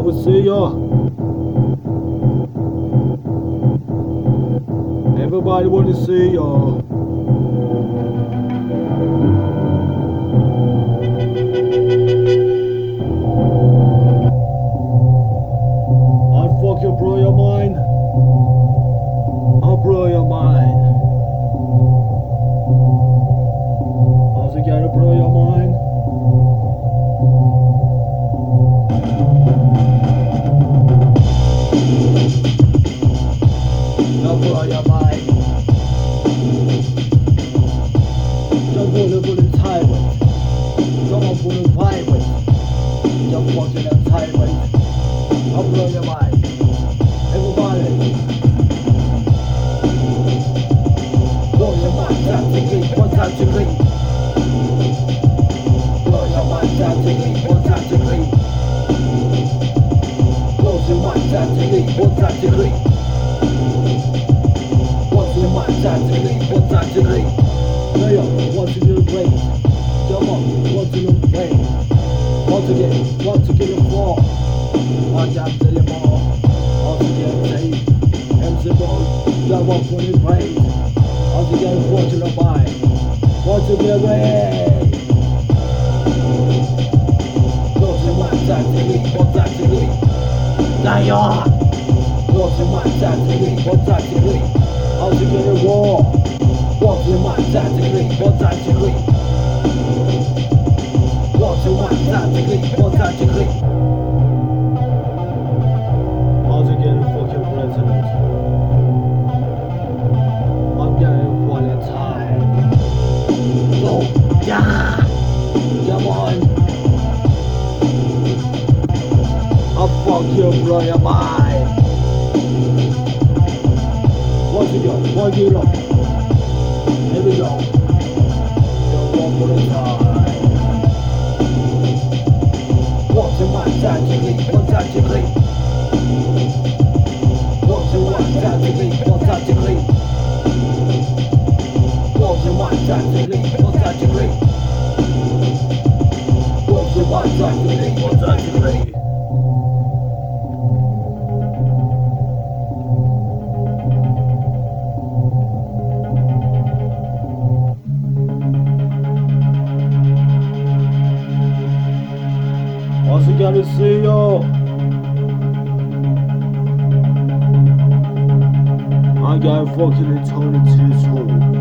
will see ya. Everybody wanna see ya. I'll fuck you, blow your mind. I'll blow your mind. How's it gonna blow your mind? I'll blow your mind. Don't wanna put it sideways. Don't wanna put it sideways. Don't want it sideways. I'll blow your mind. Everybody. Blow your mind drastically, drastically. Blow your mind drastically, drastically. Blow your mind drastically, drastically. Blow your mind drastically, drastically. Player, want to do the play. Come on, want to do the play. Want to get the floor. I got the more. Want to get paid. MC Boy, that one for the praise. Want to get what to the buy. Want to get ready. Go to my tactically, what tactically. Die on. Go to my tactically, what tactically. How to get a war. Walk your mind tactically, what tactically. Walk your mind tactically, what tactically. How to get a fucking president. I'm getting one at a time. Go, yeah, come on. I'll fuck you, blow your mind. What you got? What you got? Here we go. Don't walk for the time. Walk to my tactically, one tactically. Walk to my tactically, one tactically. Walk to my tactically, one tactically. Walk to my tactically, one tactically. Also gotta see y'all. I got fucking eternity soul.